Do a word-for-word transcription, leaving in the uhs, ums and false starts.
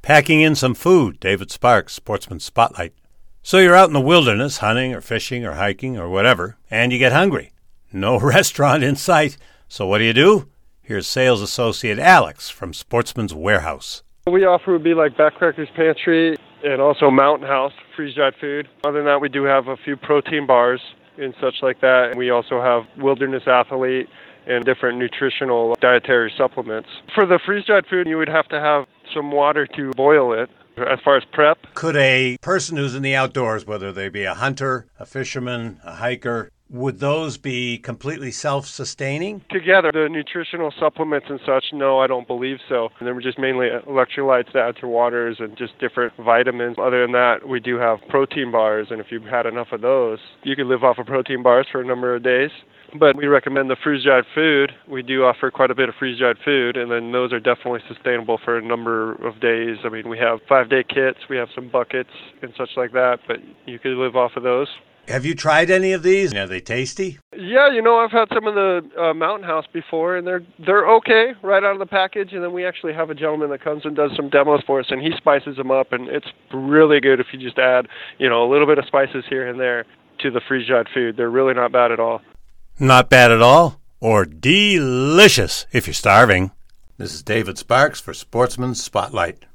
Packing in some food, David Sparks, Sportsman Spotlight. So you're out in the wilderness, hunting or fishing or hiking or whatever, and you get hungry. No restaurant in sight. So what do you do? Here's sales associate Alex from Sportsman's Warehouse. We offer would be like Backcrackers Pantry and also Mountain House, freeze-dried food. Other than that, we do have a few protein bars and such like that. We also have Wilderness Athlete and different nutritional dietary supplements. For the freeze-dried food, you would have to have some water to boil it. As far as prep, could a person who's in the outdoors, whether they be a hunter, a fisherman, a hiker, would those be completely self-sustaining? Together, the nutritional supplements and such, no, I don't believe so. And then we're just mainly electrolytes to add to waters and just different vitamins. Other than that, we do have protein bars, and if you've had enough of those, you could live off of protein bars for a number of days. But we recommend the freeze-dried food. We do offer quite a bit of freeze-dried food, and then those are definitely sustainable for a number of days. I mean, we have five-day kits, we have some buckets and such like that, but you could live off of those. Have you tried any of these? Are they tasty? Yeah, you know, I've had some of the uh, Mountain House before, and they're they're okay right out of the package. And then we actually have a gentleman that comes and does some demos for us, and he spices them up, and it's really good if you just add, you know, a little bit of spices here and there to the freeze-dried food. They're really not bad at all. Not bad at all, or delicious if you're starving. This is David Sparks for Sportsman's Spotlight.